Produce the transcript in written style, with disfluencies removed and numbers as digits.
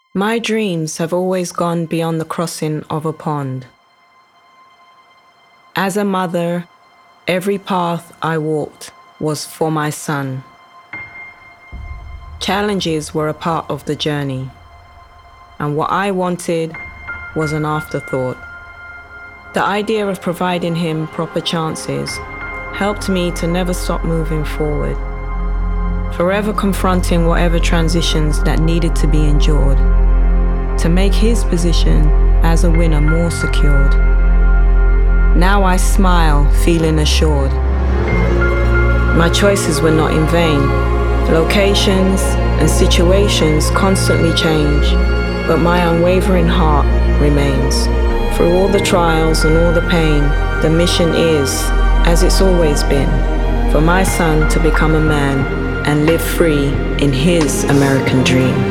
My dreams have always gone beyond the crossing of a pond. As a mother, every path I walked was for my son. Challenges were a part of the journey, and what I wanted was an afterthought. The idea of providing him proper chances helped me to never stop moving forward, forever confronting whatever transitions that needed to be endured, to make his position as a winner more secured. Now I smile, feeling assured. My choices were not in vain. Locations and situations constantly change, but my unwavering heart remains. Through all the trials and all the pain, the mission is, as it's always been, for my son to become a man and live free in his American dream.